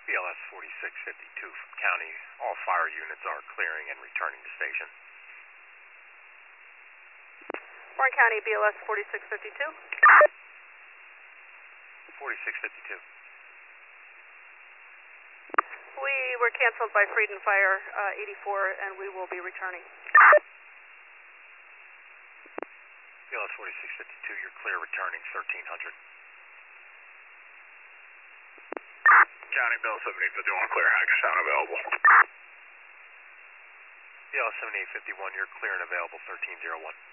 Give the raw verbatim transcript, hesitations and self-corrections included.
B L S forty-six fifty-two from county. All fire units are clearing and returning to station. Warren County, B L S forty-six fifty-two. forty-six fifty-two. We were canceled by Freedom Fire uh, eighty-four, and we will be returning. B L S forty-six fifty-two, you're clear returning thirteen hundred. County, B L S seventy-eight fifty-one, clear, Hacker sound available. B L S seventy-eight fifty-one, you're clear and available thirteen oh one.